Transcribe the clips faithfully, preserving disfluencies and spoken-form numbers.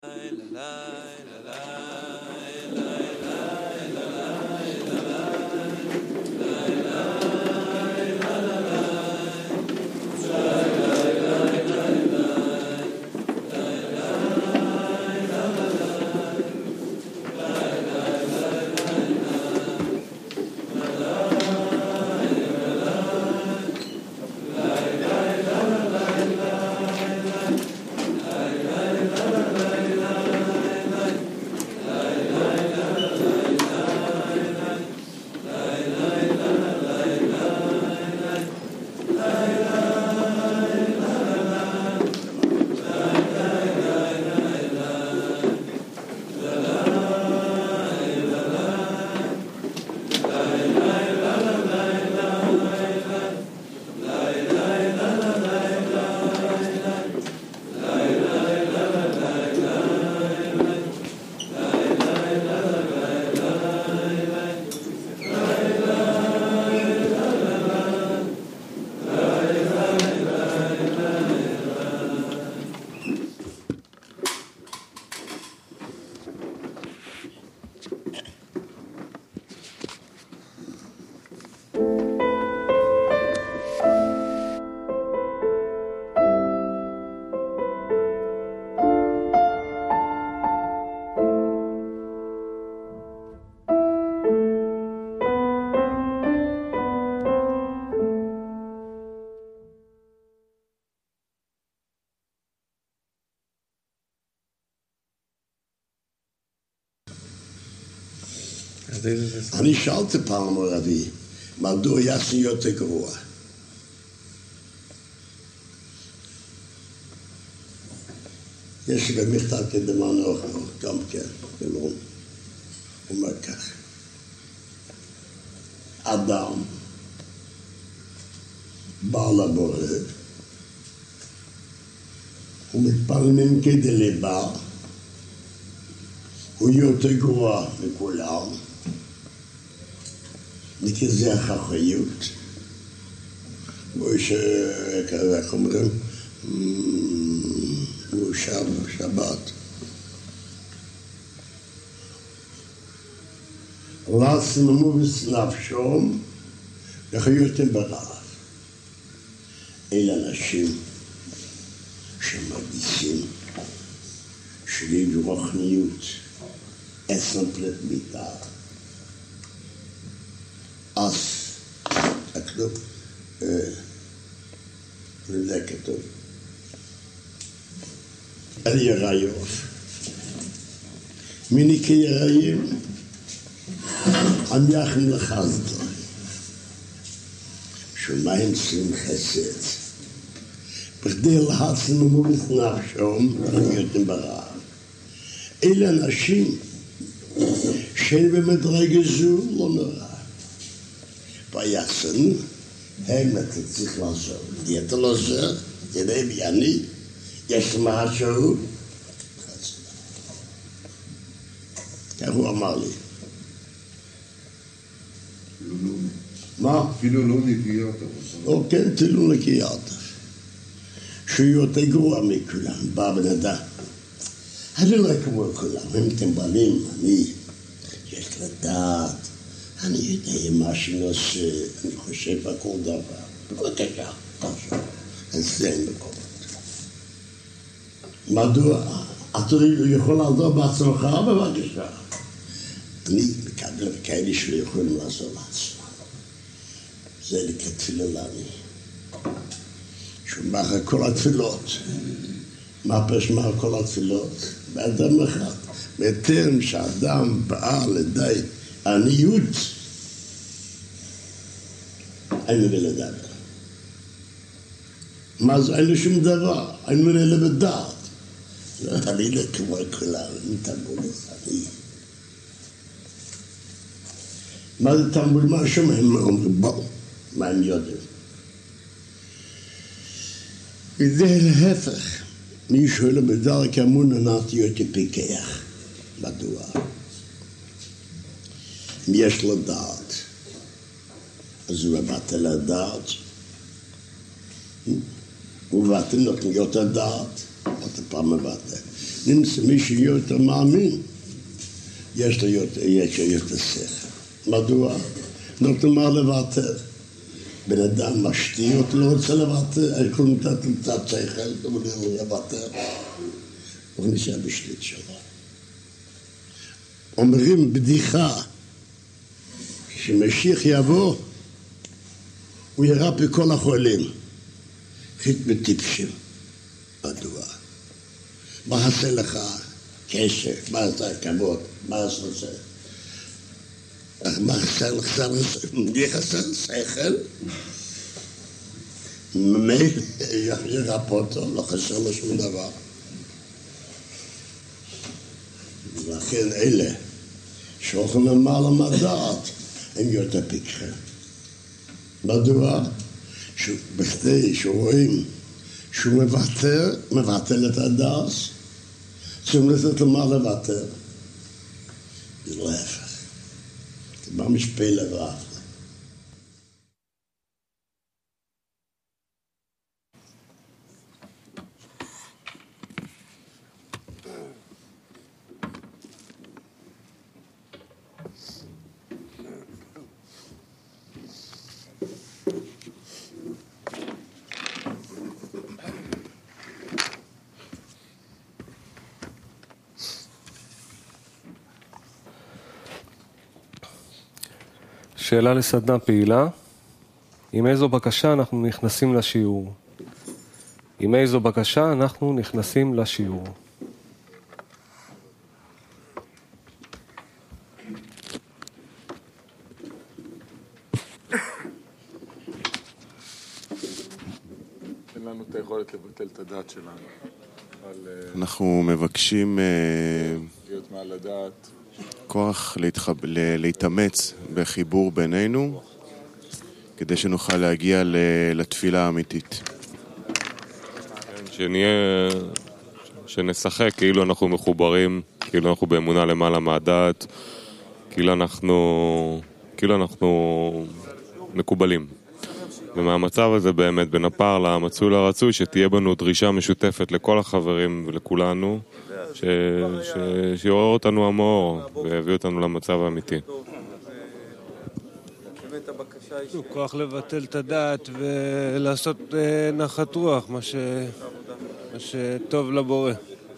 אני שאלתי פעם רבי, מדוע יעשו יותר גרוע? יש לי במכתב כדמן אוכל, גם כן, ולא אומר כך. אדם, בעל הבורא, הוא מתפללים כדי ליבה, הוא יותר גרוע מכולם, מכזה החחיות, ויש, איך אומרים, הוא שב, שבת. לעצמו נפשום, לחיותם ברעב. אלה אנשים שמרגישים שלי רוחניות, עשר פלט מיטה. אז הכתוב, זה כתוב. על יראיות. מניקי יראים, עמייחם לחסדו. שמיים צריכים חסד. בכדי לעצמו נפשום, לחייתם ברעב. אלה אנשים שאין במדרגה זו לא נורא. ויעשנו, הם אתה צריך לעזור. אתה לא עוזר, תראה בי אני, יש משהו. כך הוא אמר לי. מה? אפילו לא נקיית. או כן, אפילו נקיית. שהוא יותר גרוע מכולם, בא בן אדם. אני לא כמו כולם, הם תמבלים, אני, יש לדעת, אני יודע מה שנעשה, אני חושב בכל דבר. בבקשה, תעשו, אצלי אין מקומות. מדוע? אתה יכול לעזור בעצמך, בבקשה. אני מקבל כאלה שלא יכולים לעזור לעצמם. זה נקרא תפילה לעני. שהוא מאחר כל התפילות. מה פשמע כל התפילות? באדם אחד. בטרם שאדם בא לידי עניות, אין לי לדעת. מה זה? אין לי שום דבר. אין לי לדעת. אני לא כמו כולם, אני תמבול אני. מה זה תמבול? מה שם הם אומרים? בואו, מה הם יודעים? וזה להפך. מי שואל בדרך אמונה נעתי אותי פיקח. מדוע? אם יש לו דעת, אז הוא מבטל לדעת. הוא מבטל נותן יותר דעת, עוד פעם מבטל. נמצא מי שיותר מאמין, יש לו יותר, יש לו יותר שכל. מדוע? נותן מה לוותר. בן אדם משתיות, לא רוצה לוותר, איך הוא נותן קצת שכל, הוא לא יוותר. הוא נשאר בשליט שלו. אומרים בדיחה, כשמשיח יבוא, הוא ירפא כל החולים, חית בטיפשים. מדוע? מה עשה לך? כסף, מה עשה כבוד, מה עשה זה? מה חסר לך? מי חסר שכל? מי ירפא אותו? לא חסר לו שום דבר. לכן אלה שאוכלים למעלה מהדעת הם יותר פיקחים. מדוע? בכדי שרואים שהוא מוותר, מבטל את הדעת, צריכים לתת למה לוותר. זה לא ההפך. זה ממש פלא ורע. שאלה לסדנה פעילה, עם איזו בקשה אנחנו נכנסים לשיעור? עם איזו בקשה אנחנו נכנסים לשיעור? אין לנו את היכולת לבטל את הדעת שלנו. אנחנו מבקשים להיות מעל הדעת. כוח להתחב... להתאמץ בחיבור בינינו כדי שנוכל להגיע ל... לתפילה האמיתית. שנהיה, שנשחק כאילו אנחנו מחוברים, כאילו אנחנו באמונה למעלה מהדעת, כאילו אנחנו, כאילו אנחנו מקובלים. ומהמצב הזה באמת בין הפער למצוי לרצוי שתהיה בנו דרישה משותפת לכל החברים ולכולנו ש... ש... שיעורר אותנו המאור ויביא אותנו למצב האמיתי. כוח לבטל את הדעת ולעשות נחת רוח, מה, ש... מה שטוב לבורא.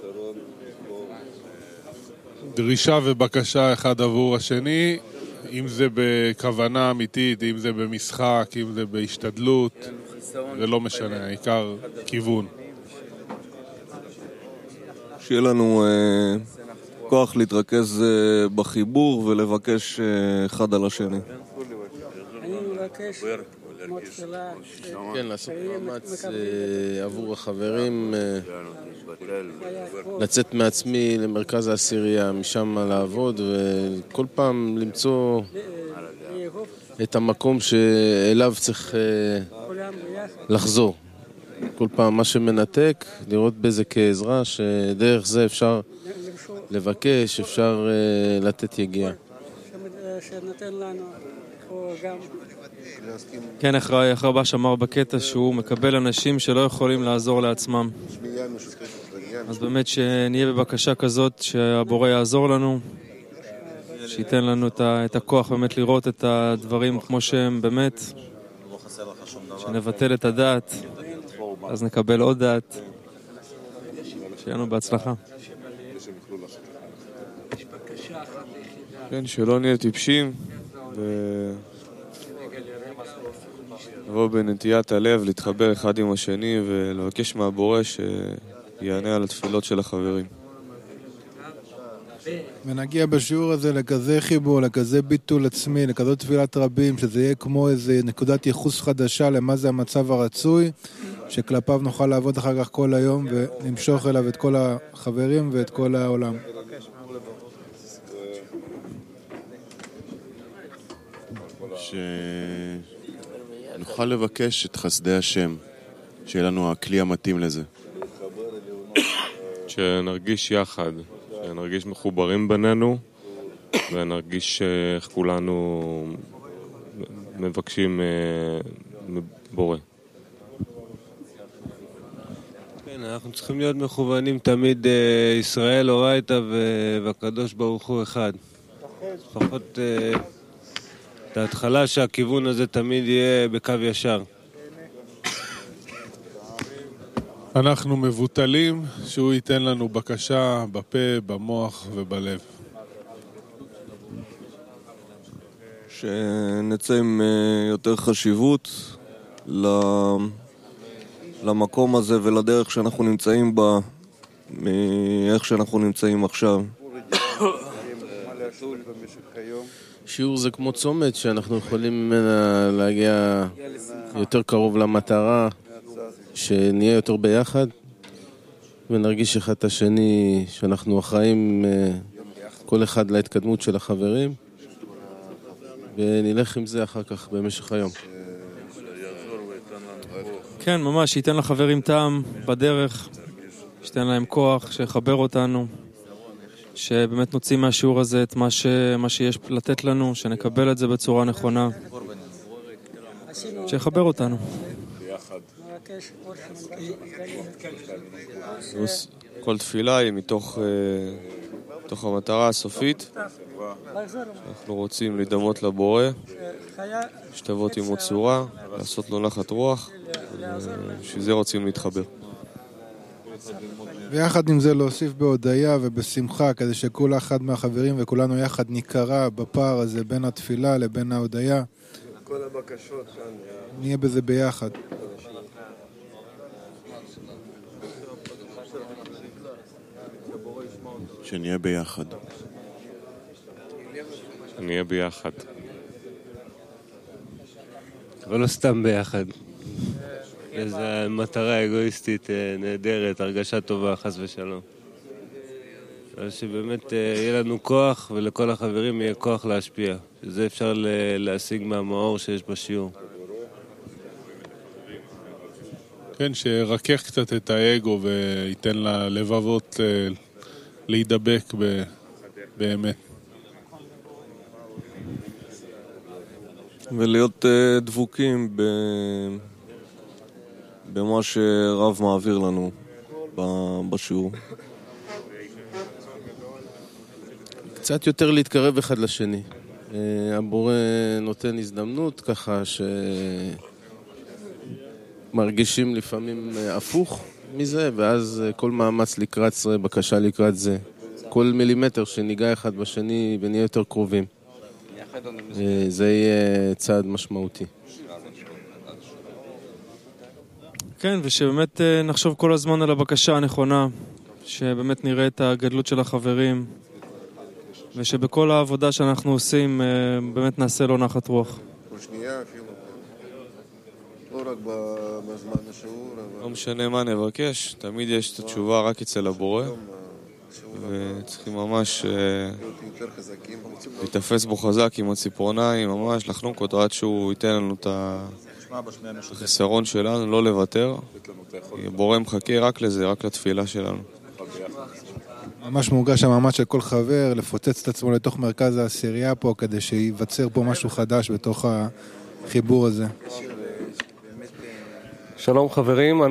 דרישה ובקשה אחד עבור השני, אם זה בכוונה אמיתית, אם זה במשחק, אם זה בהשתדלות, זה לא משנה, העיקר כיוון. שיהיה לנו אה, כוח להתרכז אה, בחיבור ולבקש אה, אחד על השני. אני מבקש כמו תחילה כן, לעשות מאמץ אה, עבור החברים, אה, לצאת מעצמי למרכז העשירייה, משם לעבוד וכל פעם למצוא את המקום שאליו צריך אה, לחזור. כל פעם מה שמנתק, לראות בזה כעזרה, שדרך זה אפשר לבקש, אפשר uh, לתת יגיעה. שנתן לנו, או גם... כן, אחרי רבא שמר בקטע שהוא מקבל אנשים שלא יכולים לעזור לעצמם. אז באמת שנהיה בבקשה כזאת שהבורא יעזור לנו, שייתן לנו את הכוח באמת לראות את הדברים כמו שהם באמת, שנבטל את הדעת. אז נקבל עוד דעת. שיהיה לנו בהצלחה. כן, שלא נהיה טיפשים ונבוא בנטיית הלב להתחבר אחד עם השני ולבקש מהבורא שיענה על התפילות של החברים. ונגיע בשיעור הזה לכזה חיבור, לכזה ביטול עצמי, לכזאת תפילת רבים, שזה יהיה כמו איזה נקודת ייחוס חדשה למה זה המצב הרצוי, שכלפיו נוכל לעבוד אחר כך כל היום ולמשוך אליו את כל החברים ואת כל העולם. שנוכל לבקש את חסדי השם, שיהיה לנו הכלי המתאים לזה. שנרגיש יחד, שנרגיש מחוברים בינינו, ונרגיש איך כולנו מבקשים בורא. כן, אנחנו צריכים להיות מכוונים תמיד ישראל אורייתא והקדוש ברוך הוא אחד. לפחות את ההתחלה שהכיוון הזה תמיד יהיה בקו ישר. אנחנו מבוטלים שהוא ייתן לנו בקשה בפה, במוח ובלב. שנצא עם יותר חשיבות למקום הזה ולדרך שאנחנו נמצאים בה, מאיך שאנחנו נמצאים עכשיו. שיעור זה כמו צומת שאנחנו יכולים להגיע יותר קרוב למטרה, שנהיה יותר ביחד ונרגיש אחד את השני שאנחנו אחראים כל אחד להתקדמות של החברים, ונלך עם זה אחר כך במשך היום. כן, ממש, שייתן לחברים טעם בדרך, שייתן להם כוח, שיחבר אותנו, שבאמת נוציא מהשיעור הזה את מה, ש... מה שיש לתת לנו, שנקבל את זה בצורה נכונה, שיחבר אותנו. כל תפילה היא מתוך, מתוך המטרה הסופית. אנחנו רוצים להידמות לבורא, שתבות עמו צורה, לעשות לו נחת רוח, שזה רוצים להתחבר. ויחד עם זה להוסיף בהודיה ובשמחה, כדי שכל אחד מהחברים וכולנו יחד ניקרא בפער הזה בין התפילה לבין ההודיה. כל הבקשות כאן. נהיה בזה ביחד. שנהיה ביחד. שנהיה ביחד. אבל לא סתם ביחד. איזו מטרה אגואיסטית נהדרת, הרגשה טובה, חס ושלום. אבל שבאמת יהיה לנו כוח, ולכל החברים יהיה כוח להשפיע. שזה אפשר להשיג מהמאור שיש בשיעור. כן, שרקח קצת את האגו וייתן ללבבות להידבק באמת. ולהיות דבוקים ב... במה שרב מעביר לנו בשיעור. קצת יותר להתקרב אחד לשני. הבורא נותן הזדמנות ככה שמרגישים לפעמים הפוך מזה, ואז כל מאמץ לקראת זה, בקשה לקראת זה. כל מילימטר שניגע אחד בשני ונהיה יותר קרובים. זה יהיה צעד משמעותי. כן, ושבאמת נחשוב כל הזמן על הבקשה הנכונה, שבאמת נראה את הגדלות של החברים, ושבכל העבודה שאנחנו עושים באמת נעשה לו נחת רוח. שנייה אפילו, לא רק בזמן השיעור. לא משנה מה נבקש, תמיד יש את התשובה רק אצל הבורא, וצריכים ממש להתאפס בו חזק עם הציפורניים, ממש לחנוק אותו עד שהוא ייתן לנו את החיסרון שלנו, לא לוותר. הבורא מחכה רק לזה, רק לתפילה שלנו. ממש מורגש המאמץ של כל חבר לפוצץ את עצמו לתוך מרכז העשירייה פה, כדי שיווצר פה משהו חדש בתוך החיבור הזה. שלום חברים.